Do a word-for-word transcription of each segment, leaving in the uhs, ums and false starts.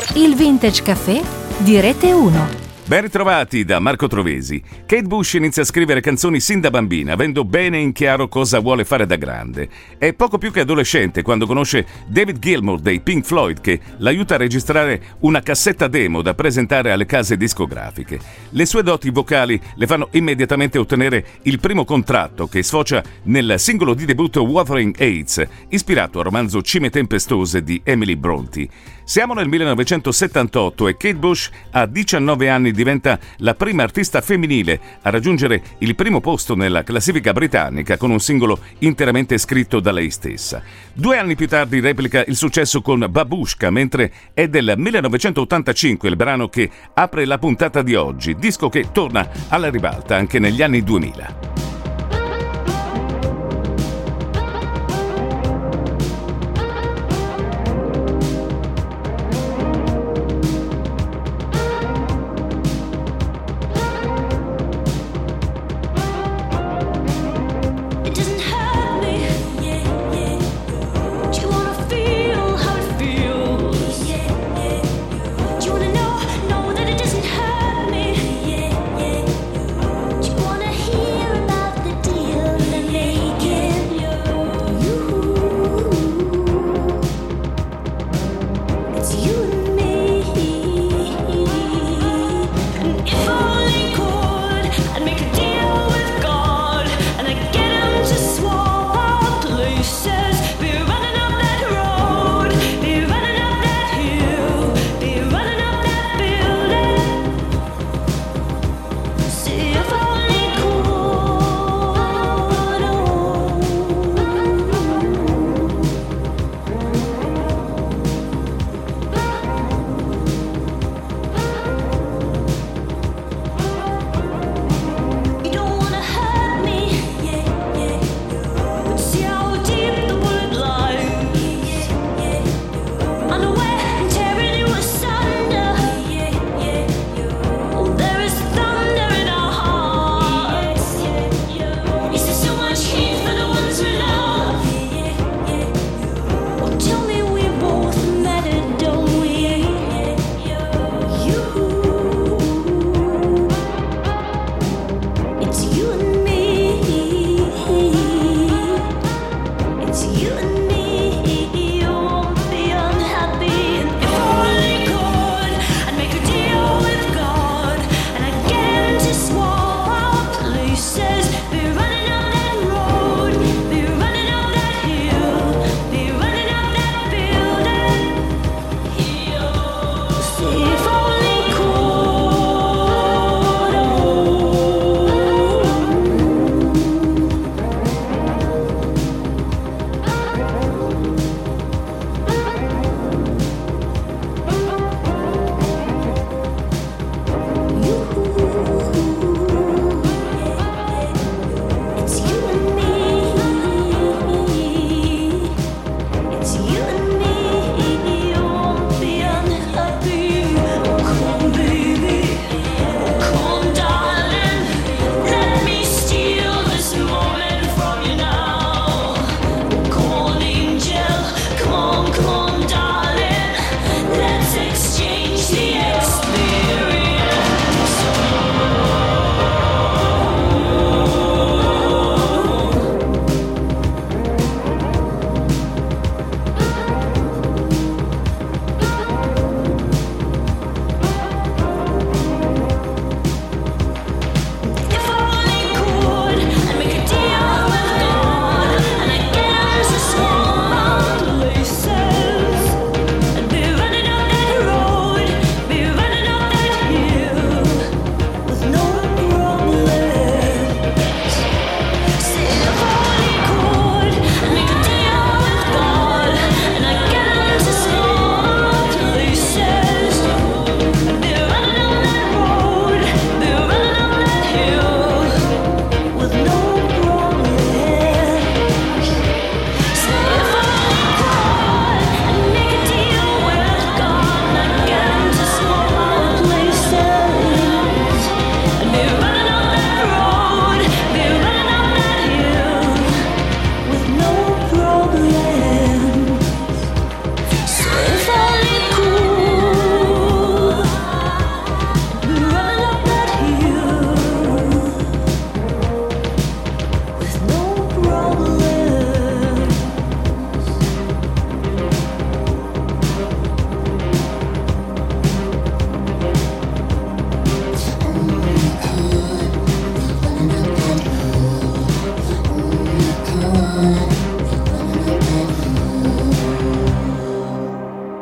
Il Vintage Café di Rete uno. Ben ritrovati da Marco Trovesi. Kate Bush inizia a scrivere canzoni sin da bambina, avendo bene in chiaro cosa vuole fare da grande. È poco più che adolescente quando conosce David Gilmour dei Pink Floyd, che l'aiuta a registrare una cassetta demo da presentare alle case discografiche. Le sue doti vocali le fanno immediatamente ottenere il primo contratto, che sfocia nel singolo di debutto Wuthering Heights, ispirato al romanzo Cime tempestose di Emily Brontë. Siamo nel millenovecentosettantotto e Kate Bush, a diciannove anni, diventa la prima artista femminile a raggiungere il primo posto nella classifica britannica con un singolo interamente scritto da lei stessa. Due anni più tardi replica il successo con Babushka, mentre è del millenovecentottantacinque il brano che apre la puntata di oggi, disco che torna alla ribalta anche negli anni duemila. About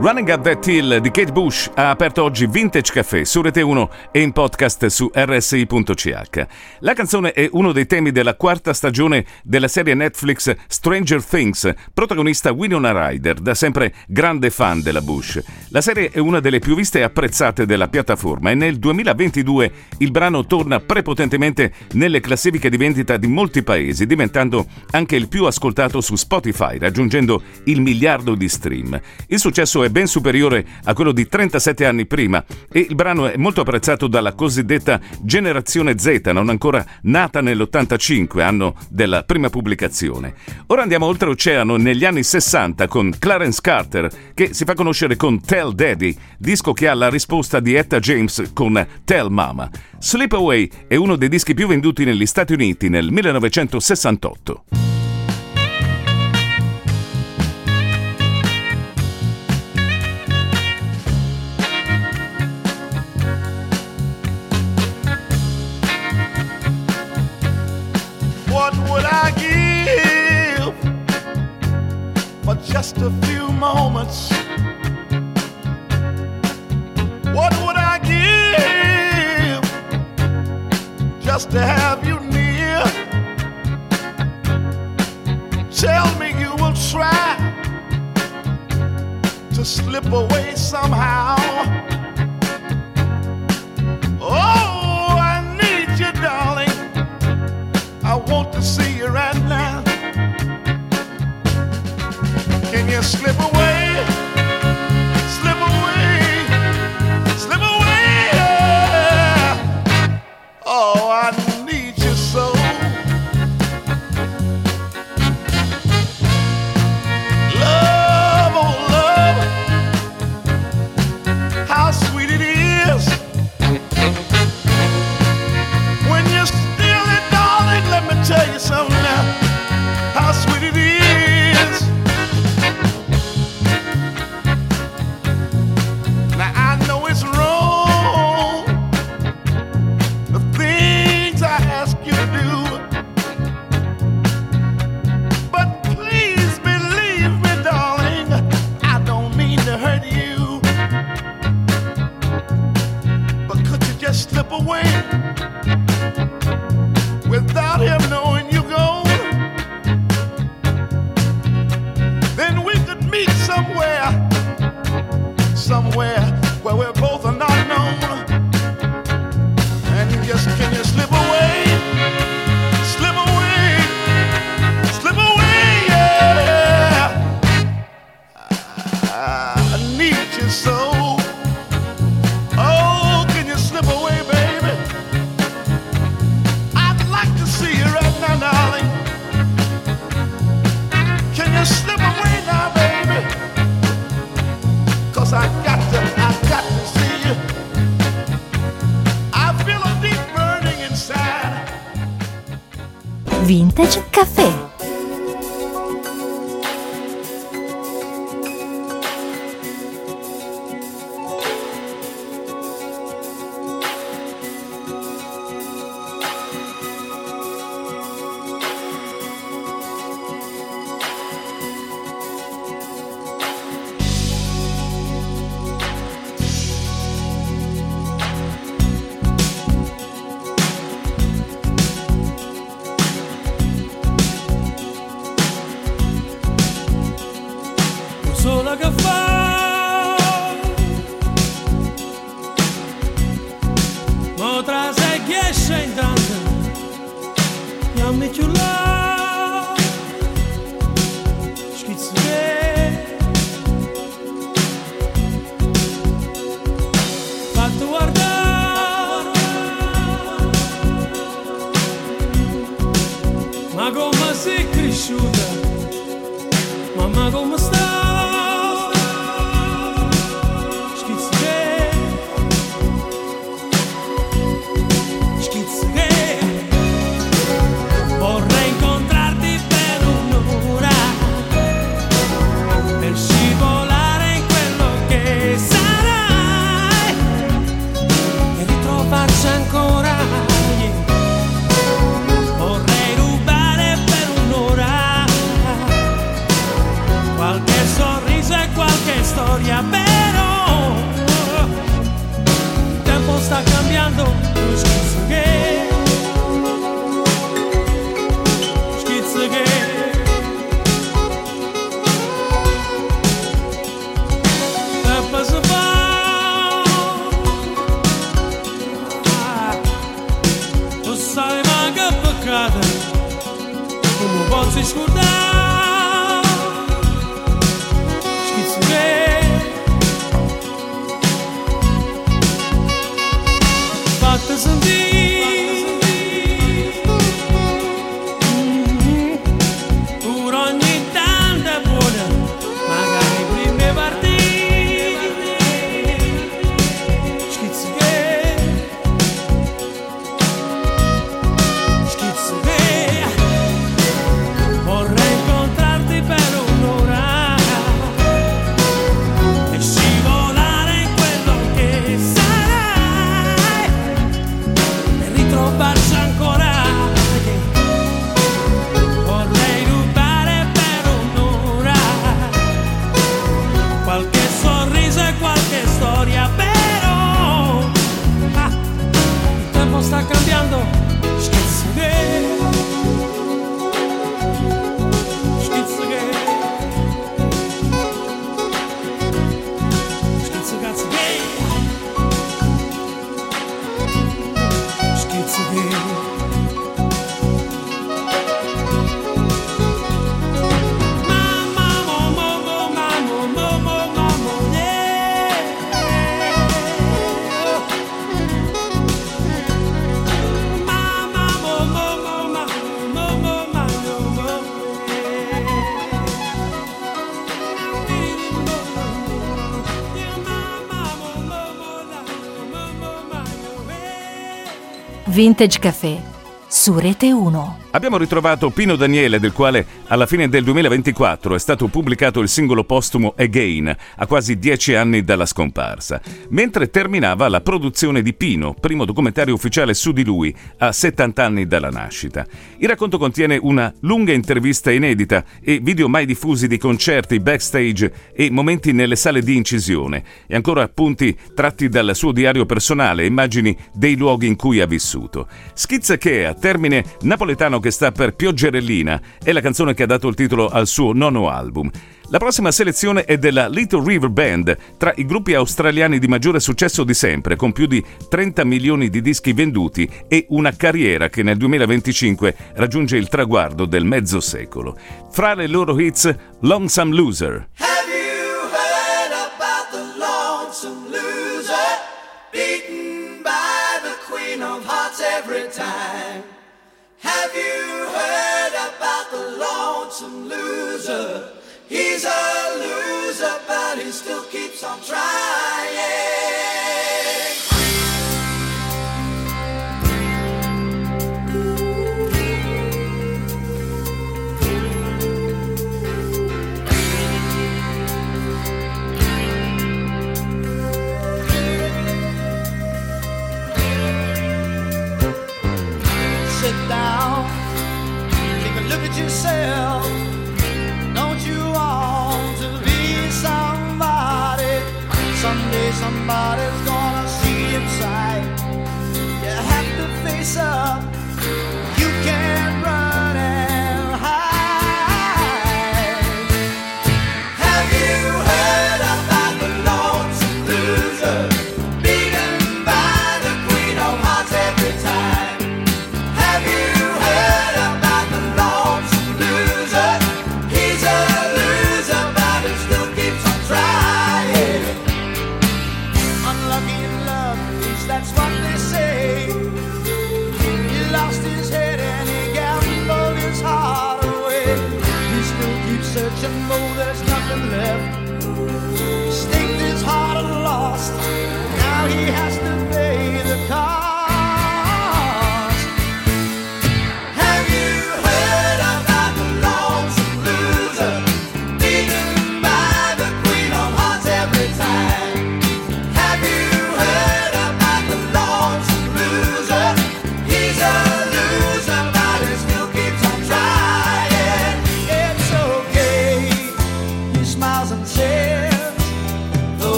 Running Up That Hill di Kate Bush ha aperto oggi Vintage Café su Rete uno e in podcast su R S I punto C H. La canzone è uno dei temi della quarta stagione della serie Netflix Stranger Things, protagonista Winona Ryder, da sempre grande fan della Bush. La serie è una delle più viste e apprezzate della piattaforma e nel duemilaventidue il brano torna prepotentemente nelle classifiche di vendita di molti paesi, diventando anche il più ascoltato su Spotify, raggiungendo il miliardo di stream. Il successo è ben superiore a quello di trentasette anni prima e il brano è molto apprezzato dalla cosiddetta generazione Z, non ancora nata nell'ottantacinque, anno della prima pubblicazione. Ora andiamo oltreoceano negli anni sessanta con Clarence Carter, che si fa conoscere con Tell Daddy, disco che ha la risposta di Etta James con Tell Mama. Slip Away è uno dei dischi più venduti negli Stati Uniti nel millenovecentosessantotto. What would I give for just a few moments? What would I give just to have you near? Tell me you will try to slip away somehow. Oh, I need you, darling. I want to see you right now. Can you slip away? Slip away. Slip away. Yeah. Oh, I need you so. Love, oh love, how sweet it is when you're still in. Let me tell you something now, how sweet it is. Now I know it's wrong, the things I ask you to do, but please believe me, darling, I don't mean to hurt you. But could you just slip away without him knowing you gone? Then we could meet somewhere, somewhere where we're both are not known. And just can you slip away, slip away, slip away, yeah. I, I need you so. Oh, can you slip away, baby? See you right now, darling. Can you slip away now, baby? Cause I got to, I got to see you. I feel a deep burning inside. Vintage Café. storia, però il tempo sta cambiando. Schizzo che, schizzo che tempo si fa, tu sai ma che peccato, come posso scordare. Fatta sentire mm-hmm. Pure ogni tanto è buona, magari prime partite. Schizzo che, schizzo che vorrei incontrarti per un'ora e scivolare in quello che sarai, trovarci ancora. Vorrei rubare per un'ora qualche sorriso e qualche storia, però ah, il tempo sta cambiando. Schizzo che, schizzo che, schizzo cazzo che, schizzo che. Mamma, mo, mo, mo, mamma, mo, mo, mamma, yeah. Mamma, mo, mo, mo, mamma, mo, mo, mamma, mo, yeah. Mamma, mo, mo, mo, la, mo, mo, mamma, yeah. Vintage Café su Rete uno. Abbiamo ritrovato Pino Daniele, del quale alla fine del duemilaventiquattro è stato pubblicato il singolo postumo Again, a quasi dieci anni dalla scomparsa, mentre terminava la produzione di Pino, primo documentario ufficiale su di lui, a settanta anni dalla nascita. Il racconto contiene una lunga intervista inedita e video mai diffusi di concerti, backstage e momenti nelle sale di incisione, e ancora appunti tratti dal suo diario personale e immagini dei luoghi in cui ha vissuto. Schizza che, a termine napoletano che sta per Pioggerellina, è la canzone che ha dato il titolo al suo nono album. La prossima selezione è della Little River Band, tra i gruppi australiani di maggiore successo di sempre, con più di trenta milioni di dischi venduti e una carriera che nel duemilaventicinque raggiunge il traguardo del mezzo secolo. Fra le loro hits, Lonesome Loser. Have you heard about the lonesome loser, beaten by the queen of hearts every time? Have you heard about the lonesome loser? He's a loser, but he still keeps on trying. Sit down, take a look at yourself. Don't you want to be somebody? Someday somebody's gonna see inside. You have to face up. You can't run and hide. Have you heard about the lonesome loser, beaten by the queen of hearts every time? Have you heard about the lonesome loser? He's a loser, but he still keeps on trying.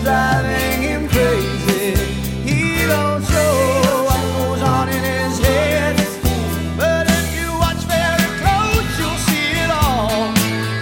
driving him crazy. He don't show what goes on in his head, but if you watch very close, you'll see it all.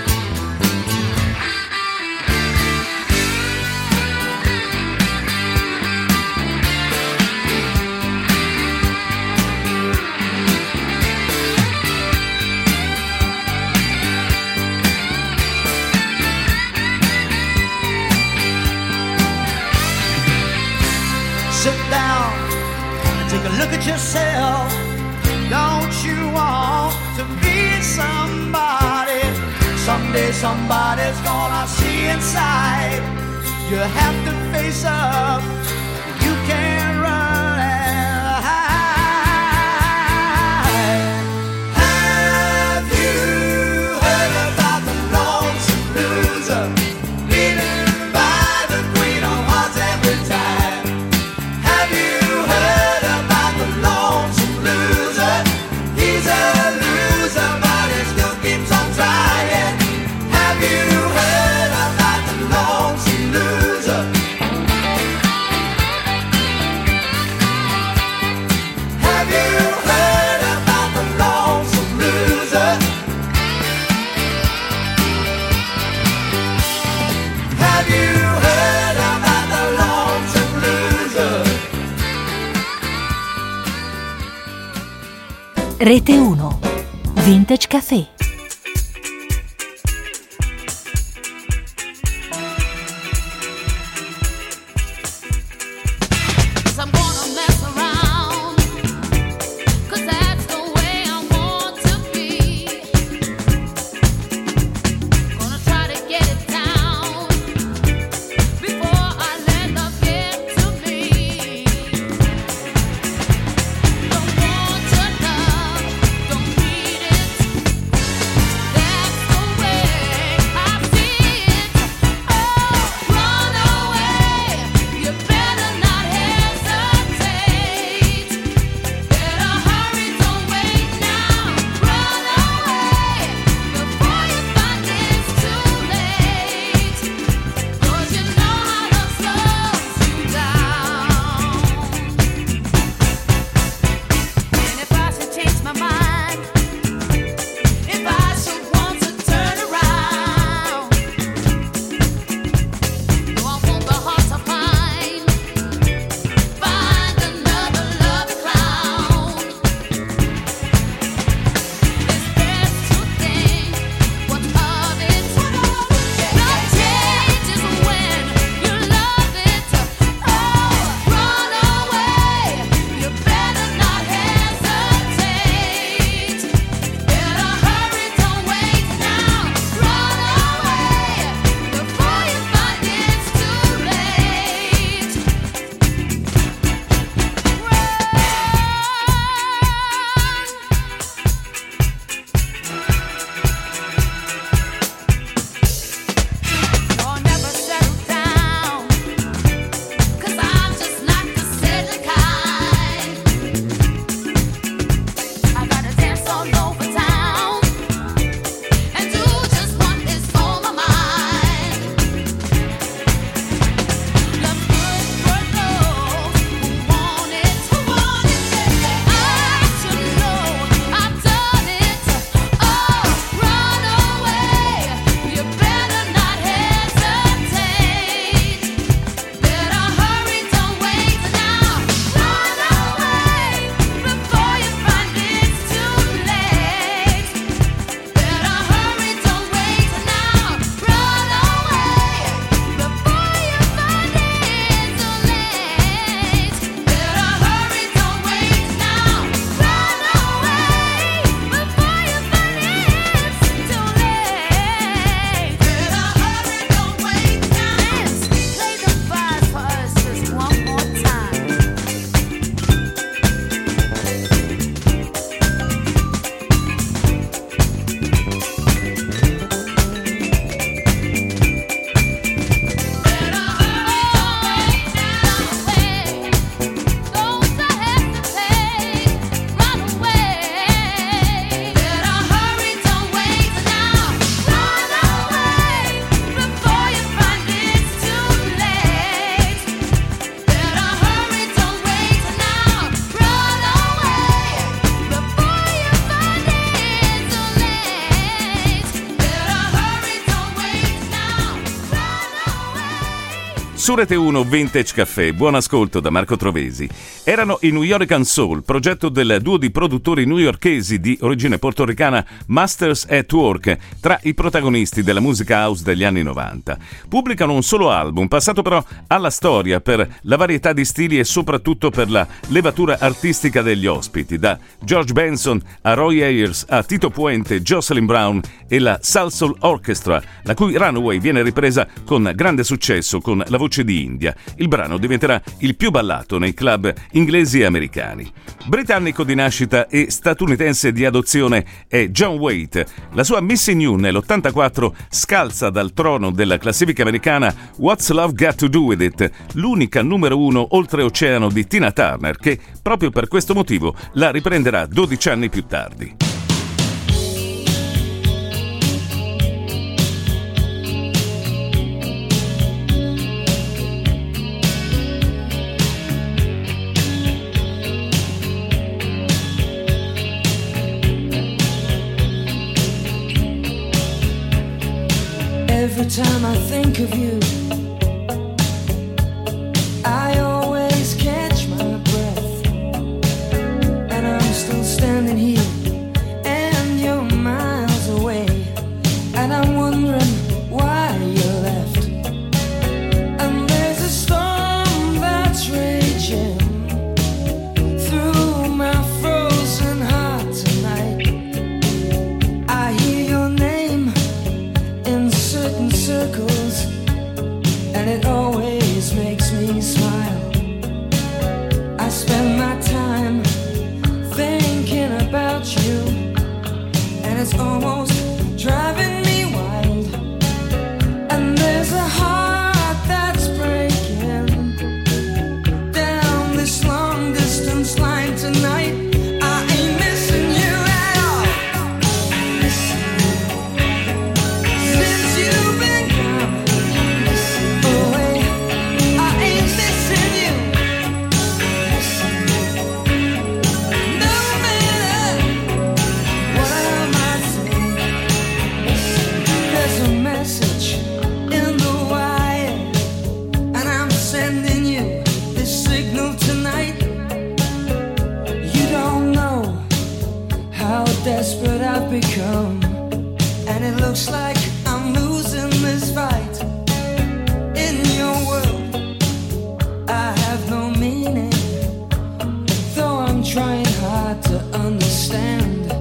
Sit down and take a look at yourself. Don't you want to be somebody? Someday somebody's gonna see inside. You have to face up. You can't run and hide. Have you heard about the lonesome loser, beaten by the queen of hearts every time? Have you heard about the lonesome loser? He's a loser, but he still keeps on trying. Have you heard about the lonesome loser? Have you heard about the lonesome loser? Have you heard about the lonesome loser? Rete uno. Vintage Café. I'm gonna mess around, 'cause that's the way I want to be. Gonna try to get it down before I let love get to me. Don't want your love, don't need it. Su Rete uno Vintage Café, buon ascolto da Marco Trovesi. Erano i New York Soul, progetto del duo di produttori newyorkesi di origine portoricana Masters at Work, tra i protagonisti della musica house degli anni novanta. Pubblicano un solo album, passato però alla storia per la varietà di stili e soprattutto per la levatura artistica degli ospiti, da George Benson a Roy Ayers a Tito Puente, Jocelyn Brown e la Salsoul Orchestra, la cui Runaway viene ripresa con grande successo con la voce di India. Il brano diventerà il più ballato nei club inglesi e americani. Britannico di nascita e statunitense di adozione è John Waite. La sua Missing You nell'ottantaquattro scalza dal trono della classifica americana What's Love Got to Do With It, l'unica numero uno oltreoceano di Tina Turner, che proprio per questo motivo la riprenderà dodici anni più tardi. Every time I think of you, I always catch my breath, and I'm still standing here, and you're miles away, and I'm wondering why you left. And there's a storm that's raging through my frozen heart tonight. I hear your name in certain circles, and it always makes me smile. I spend my time thinking about you, and it's almost driving me wild. And there's a heart that's breaking down this long distance line tonight. I ain't missing you at all. Missing you. Since you've been gone away, I ain't missing you. Missing you. No matter what I might say, there's a message in the wire, and I'm sending you this signal tonight. You don't know how desperate I've become, and it looks like I'm losing this fight. In your world, I have no meaning, though I'm trying hard to understand.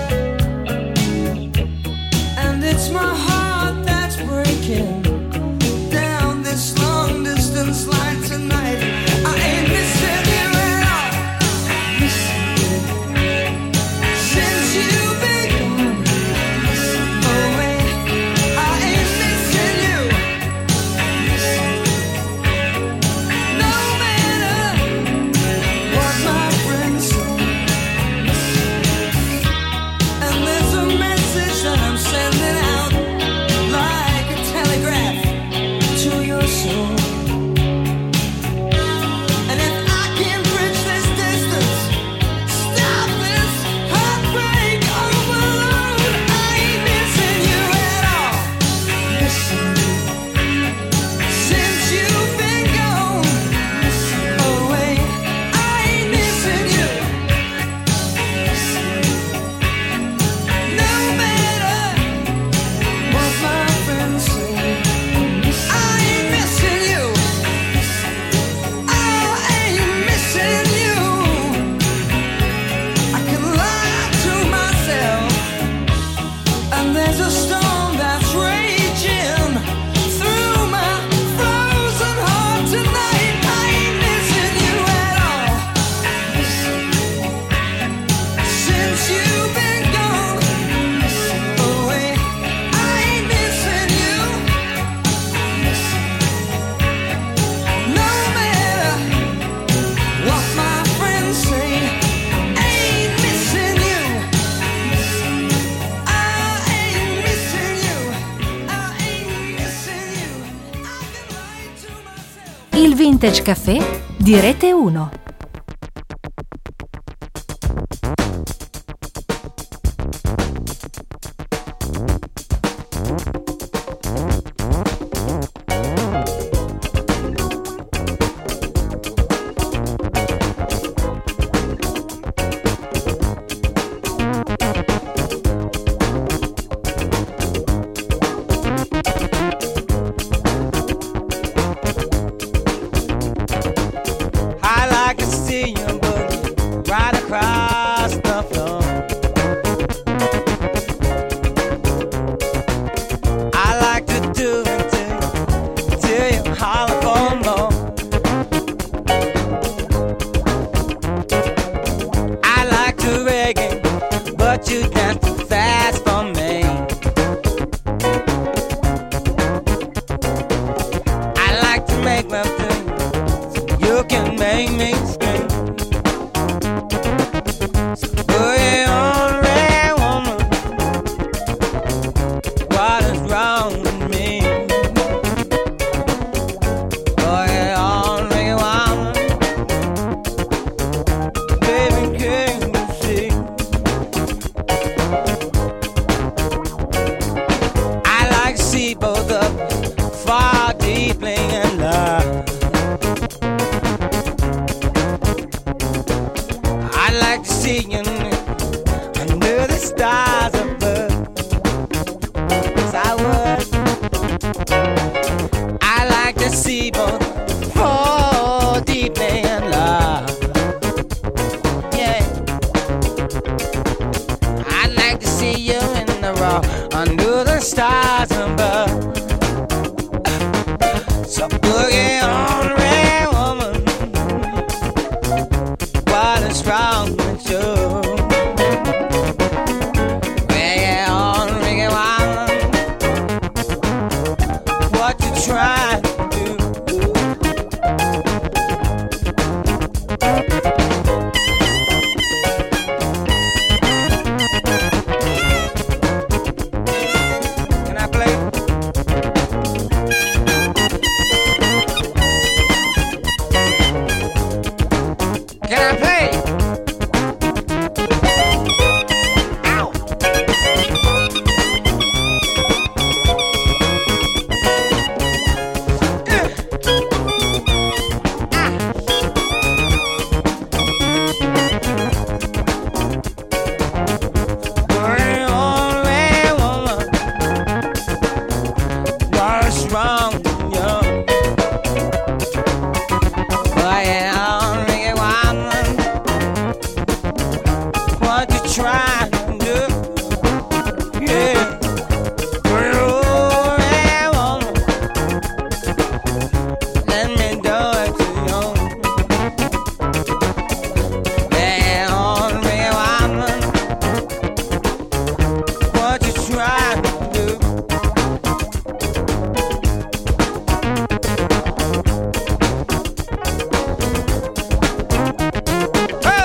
And it's my heart that's breaking down this long distance line tonight. I ain't missing you at all. Missing you. Since you've been gone away, I ain't missing you. Missing you. No matter what my friends say. And there's a message that I'm sending out like a telegraph to your soul. And if I can bridge this distance, stop this heartbreak overload, I ain't missing you at all. Missing you. Since you've been gone away, I ain't missing you. Missing you. No matter what my friends say, I ain't missing you. I ain't missing you. I can lie to myself, and there's a storm that's raging through my frozen heart tonight. I ain't missing you at all. Since you've been gone away, I ain't missing you. No matter what my friends say, I ain't missing you. I ain't missing you. I ain't missing you. I've been lying to myself. Il Vintage Café di Rete uno. mainstream. So boogie on, red woman. What is wrong with me? Boogie on, red woman. Baby, can you see? I like to see both of far deeply in love. I like to see you under the stars above. Yes, I would. I like to see both fall deeply in love. Yeah. I like to see you in the raw under the stars above. So boogie on, red woman. What is wrong with you? Boogie on, reggae woman. What you trying to do? Can I play? Can I play? Ow! Bring on, red woman. What's wrong with you? Bring on, red woman. What you trying to do? Yeah. Bring on, red woman. Let me do it to you. Bring on, red woman. What you trying to do? Oh!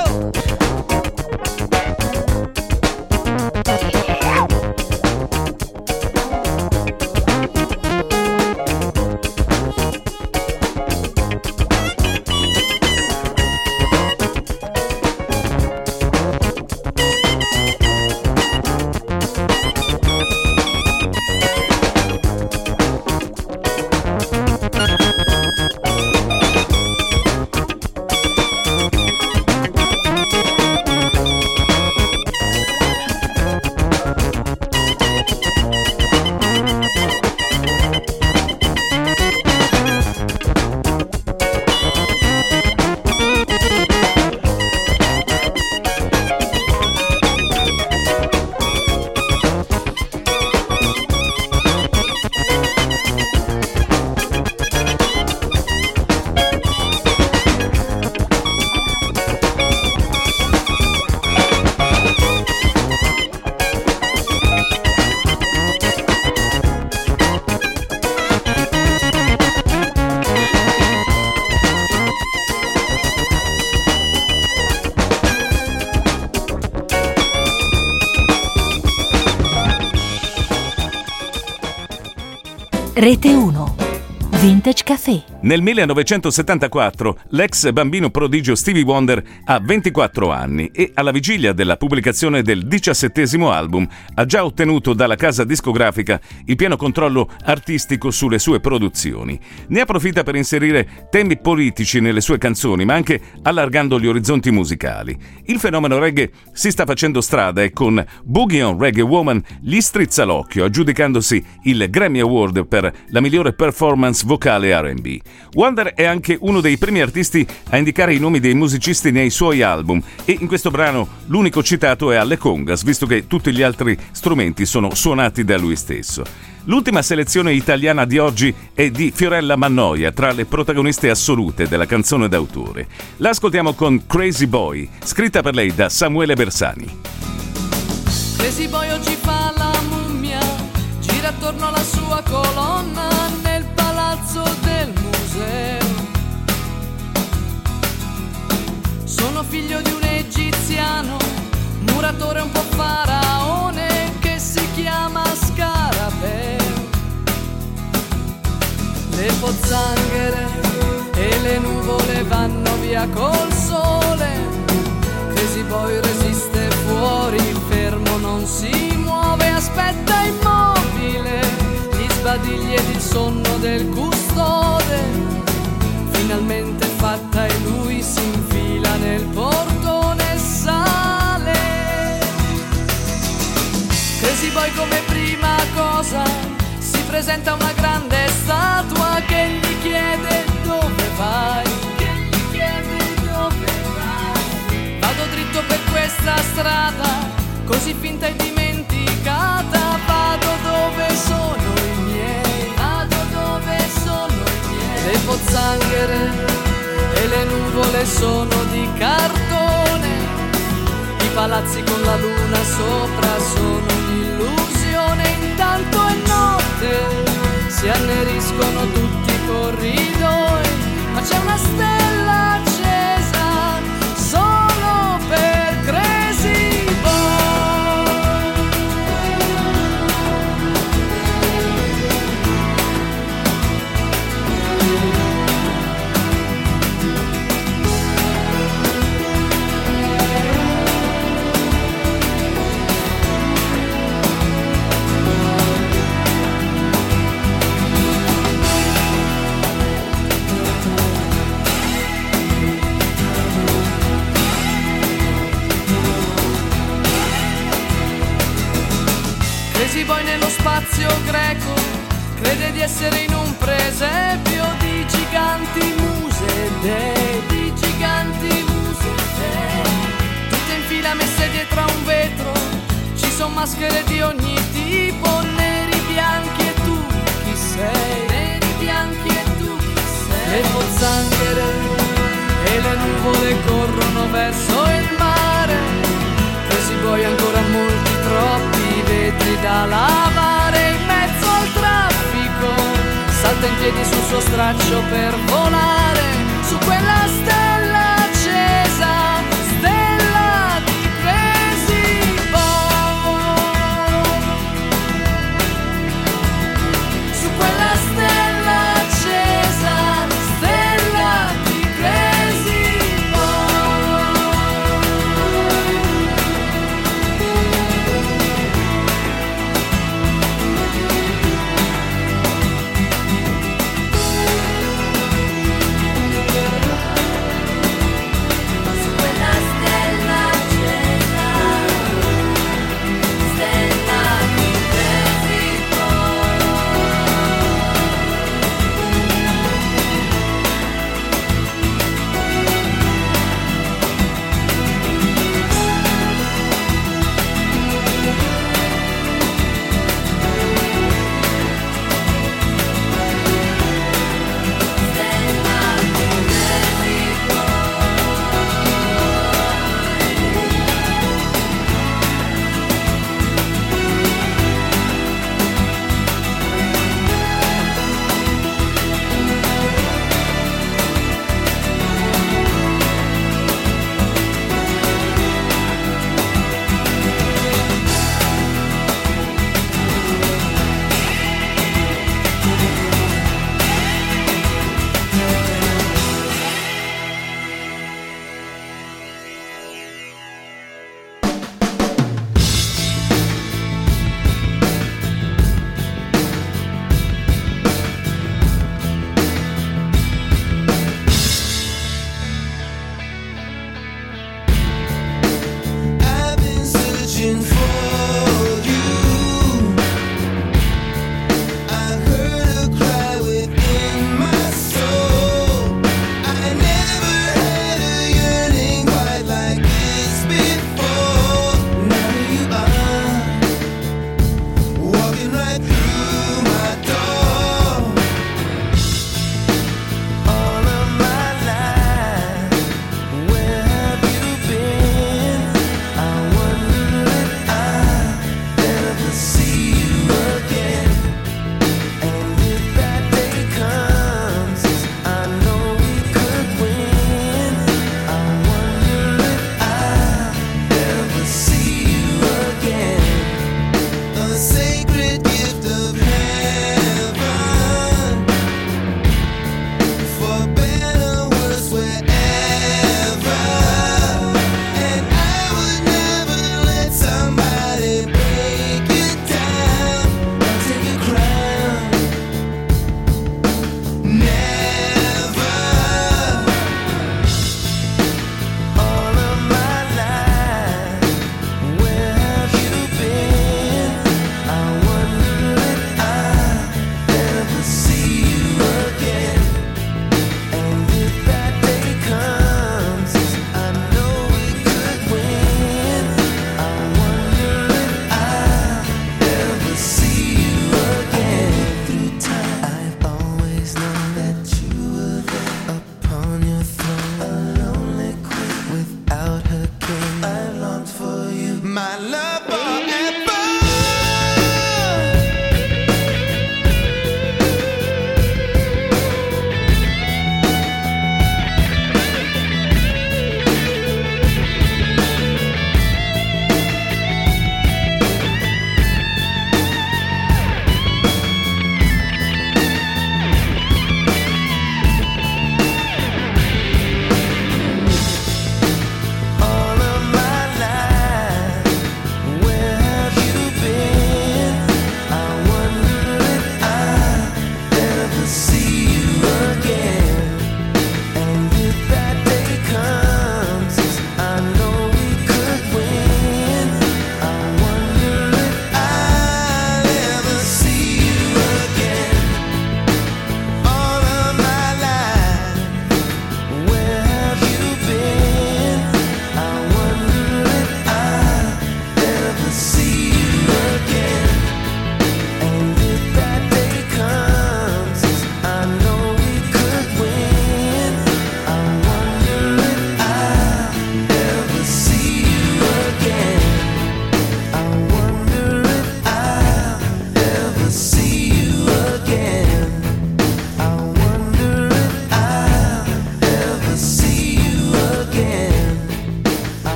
Rete uno. Vintage Café. Nel millenovecentosettantaquattro l'ex bambino prodigio Stevie Wonder ha ventiquattro anni e alla vigilia della pubblicazione del diciassettesimo album ha già ottenuto dalla casa discografica il pieno controllo artistico sulle sue produzioni. Ne approfitta per inserire temi politici nelle sue canzoni, ma anche allargando gli orizzonti musicali. Il fenomeno reggae si sta facendo strada e con Boogie on Reggae Woman gli strizza l'occhio, aggiudicandosi il Grammy Award per la migliore performance vocale R and B. Wonder è anche uno dei primi artisti a indicare i nomi dei musicisti nei suoi album e in questo brano l'unico citato è alle congas, visto che tutti gli altri strumenti sono suonati da lui stesso. L'ultima selezione italiana di oggi è di Fiorella Mannoia, tra le protagoniste assolute della canzone d'autore. La ascoltiamo con Crazy Boy, scritta per lei da Samuele Bersani. Crazy Boy oggi fa la mummia, gira attorno alla sua colonna nel palazzo del museo. le pozzanghere e le nuvole vanno via col sole. Crazy Boy resiste fuori, fermo non si muove, aspetta immobile gli sbadigli ed il sonno del custode. Finalmente fatta e lui si infila nel portone e sale. Crazy Boy come prima cosa si presenta una grande statua che gli chiede dove vai, che gli chiede dove vai. Vado dritto per questa strada, così finta e dimenticata, vado dove sono i miei, vado dove sono i miei. Le pozzanghere e le nuvole sono di cartone, i palazzi con la luna sopra sono un'illusione. Intanto è notte, si anneriscono tutti i corridoi, ma c'è una stella accesa solo per Crazy Boy. Crazy Boy nello spazio greco crede di essere in un presepio di giganti muse dei, di giganti muse dei. Tutte in fila messe dietro a un vetro, ci sono maschere di ogni tipo, neri, bianchi e tu chi sei, neri, bianchi e tu chi sei. Le pozzanghere e le nuvole corrono verso il mare, Crazy Boy ancora molti troppi vetri da lavare. In mezzo al traffico salta in piedi sul suo straccio per volare su quella stella accesa, stella di Crazy Boy. Su quella stella accesa, stella di Crazy Boy.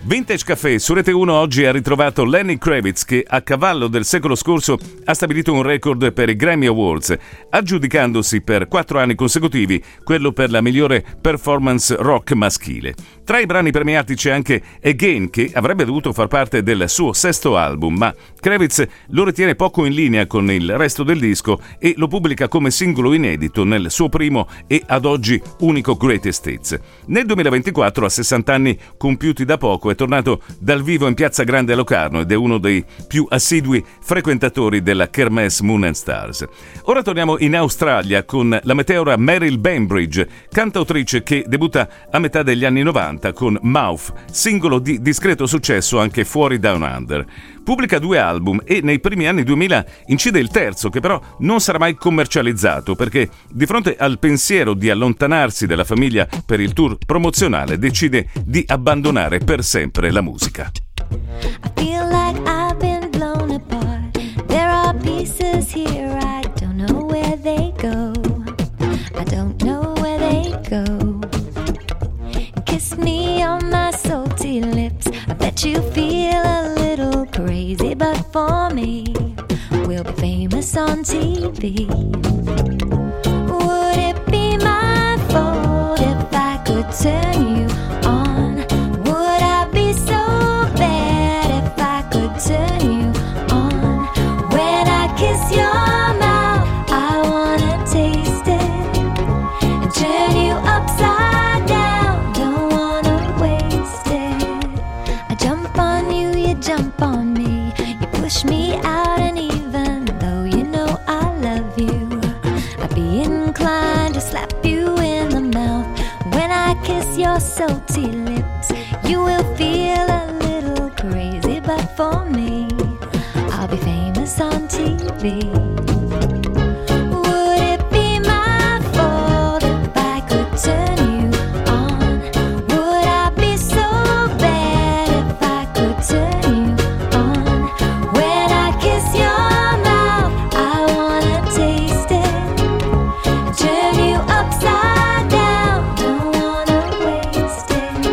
Vintage Café su Rete uno oggi ha ritrovato Lenny Kravitz che a cavallo del secolo scorso ha stabilito un record per i Grammy Awards, aggiudicandosi per quattro anni consecutivi quello per la migliore performance rock maschile. Tra i brani premiati c'è anche Again, che avrebbe dovuto far parte del suo sesto album, ma Kravitz lo ritiene poco in linea con il resto del disco e lo pubblica come singolo inedito nel suo primo e ad oggi unico Greatest Hits. Nel duemilaventiquattro, a sessanta anni compiuti da poco, è tornato dal vivo in Piazza Grande a Locarno ed è uno dei più assidui frequentatori della Kermesse Moon and Stars. Ora torniamo in Australia con la meteora Meryl Bainbridge, cantautrice che debutta a metà degli anni novanta con Mouth, singolo di discreto successo anche fuori Down Under. Pubblica due album e nei primi anni duemila incide il terzo, che però non sarà mai commercializzato perché di fronte al pensiero di allontanarsi dalla famiglia per il tour promozionale decide di abbandonare per sempre la musica. I feel like I've been blown apart. There are pieces here, I don't know where they go. I don't know where they go. Kiss me on my salty lips. I bet you feel a little crazy, but for me, we'll be famous on T V. Would it be my fault if I could turn you on? Would I be so bad if I could turn you on? When I kiss your mouth, I wanna taste it and turn you upside down. Don't wanna waste it. I jump on you, you jump on me. You push me out, and even though you know I love you, I'd be inclined to slap you in the mouth. When I kiss your salty lips, you will feel a little crazy, but for me, I'll be famous on T V. Would it be my fault if I could turn you on? Would I be so bad if I could turn you on? When I kiss your mouth, I wanna taste it and turn you upside down. Don't wanna waste it.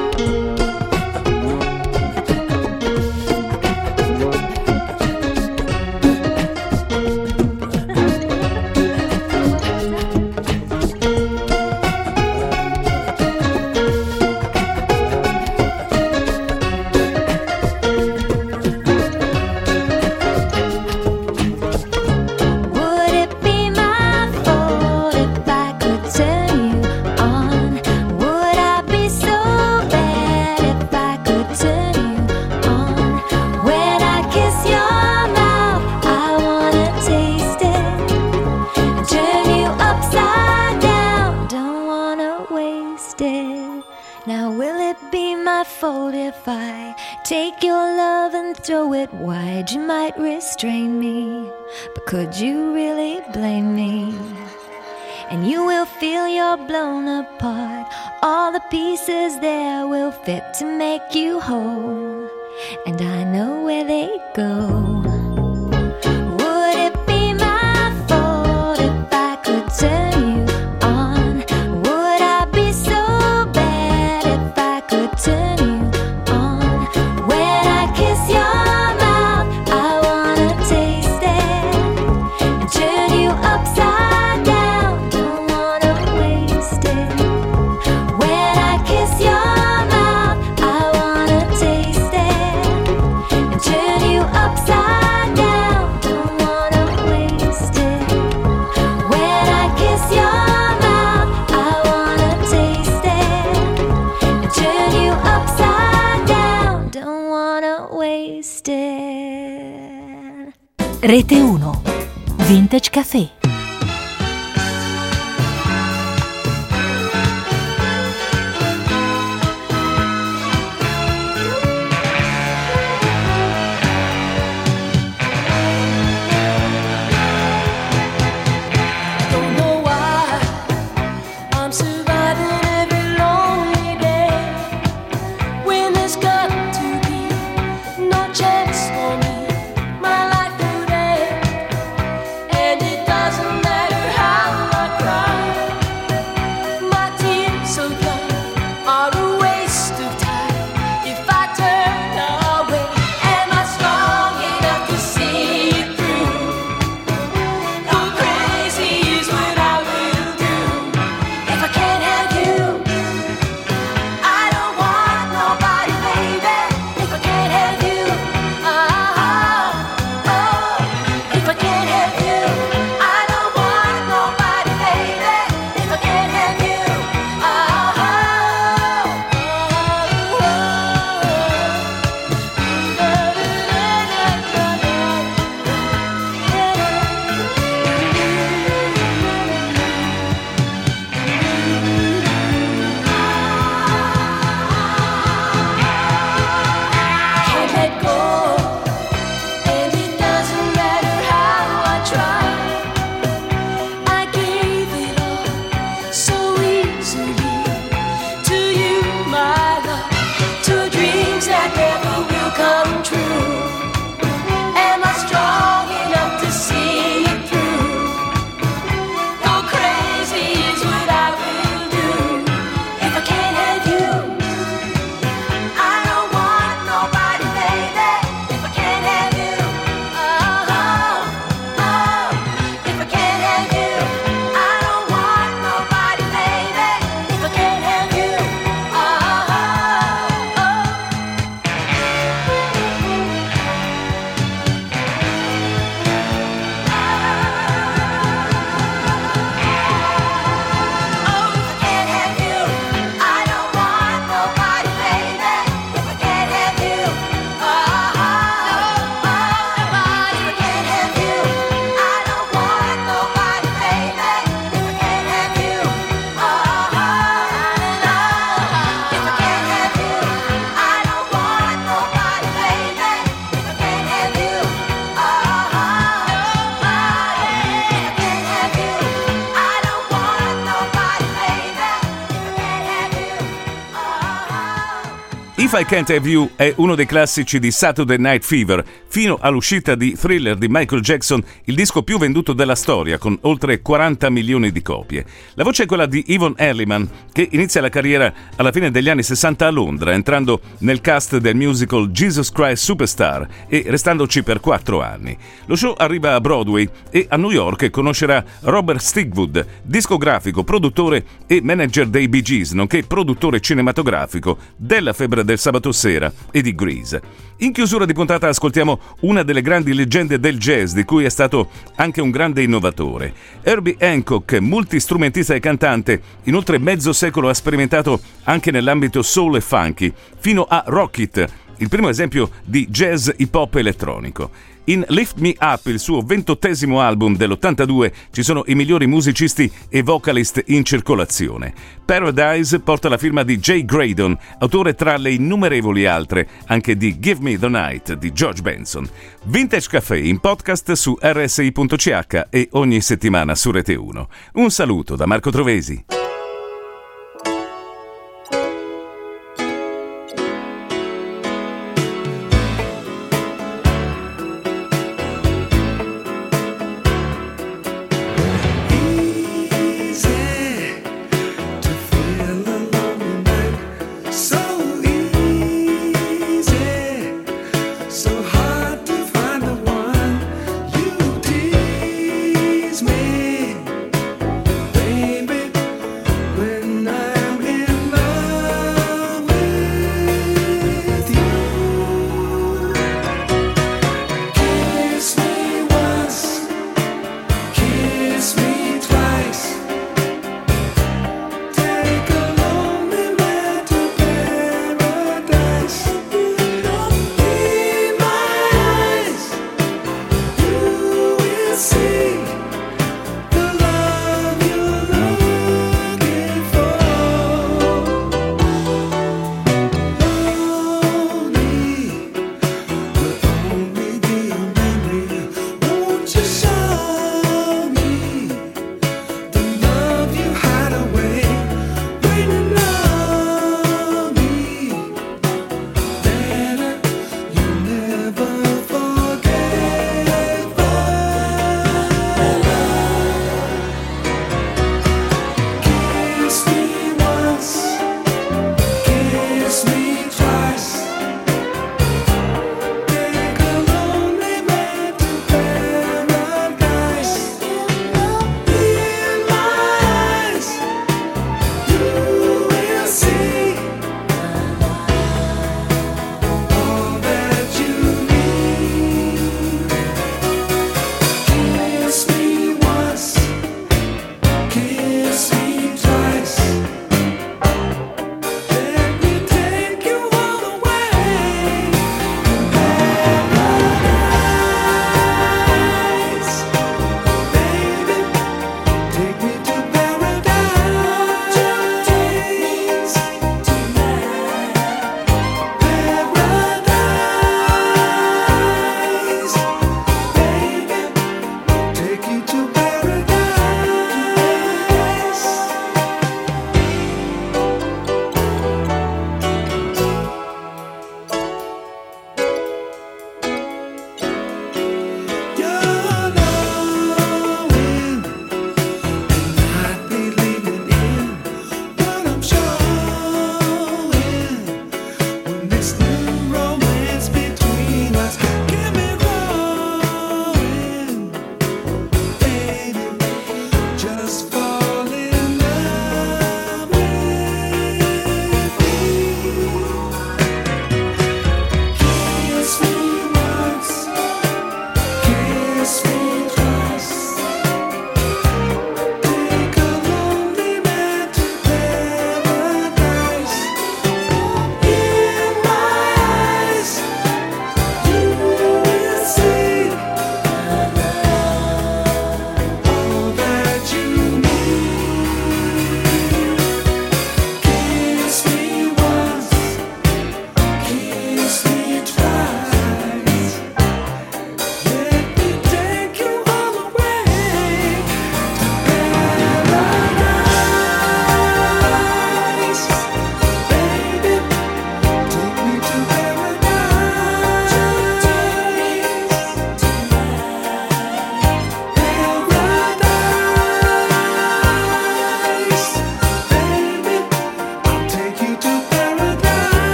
Would it be my fault if I could turn you on? Would I be so bad if I could turn you on? When I kiss your mouth, I wanna taste it and turn you upside down. Don't wanna waste it. Now will it be my fault if I take your love and throw it wide? You might restrain me, but could you really blame me? And you will feel you're blown apart. All the pieces there will fit to make you whole, and I know where they go. Would it be my fault if I could turn you on? Would I be so bad if I could turn you on? When I kiss your mouth, I wanna taste it and turn you upside down. Don't wanna waste it. When I kiss your mouth, I wanna taste it and turn you upside down. Don't wanna waste it. When I kiss your mouth, I wanna taste it and turn you upside down. Don't wanna waste it. Rete uno. Vintage Café. Don't know why I'm surviving every lonely day when there's got to be no chance for me. My life today, and it doesn't matter how I cry. My tears so dry are a waste of time if I turn If I Can't Have You è uno dei classici di Saturday Night Fever, fino all'uscita di Thriller di Michael Jackson, il disco più venduto della storia, con oltre quaranta milioni di copie. La voce è quella di Yvonne Elliman, che inizia la carriera alla fine degli anni sessanta a Londra, entrando nel cast del musical Jesus Christ Superstar e restandoci per quattro anni. Lo show arriva a Broadway e a New York conoscerà Robert Stigwood, discografico, produttore e manager dei Bee Gees, nonché produttore cinematografico della Febbre del sabato sera e di Grease. In chiusura di puntata ascoltiamo una delle grandi leggende del jazz, di cui è stato anche un grande innovatore. Herbie Hancock, multistrumentista e cantante, in oltre mezzo secolo ha sperimentato anche nell'ambito soul e funky, fino a Rock It, il primo esempio di jazz hip hop elettronico. In Lift Me Up, il suo ventottesimo album dell'ottantadue, ci sono i migliori musicisti e vocalist in circolazione. Paradise porta la firma di Jay Graydon, autore tra le innumerevoli altre anche di Give Me the Night di George Benson. Vintage Café in podcast su R S I punto C H e ogni settimana su Rete uno. Un saluto da Marco Trovesi.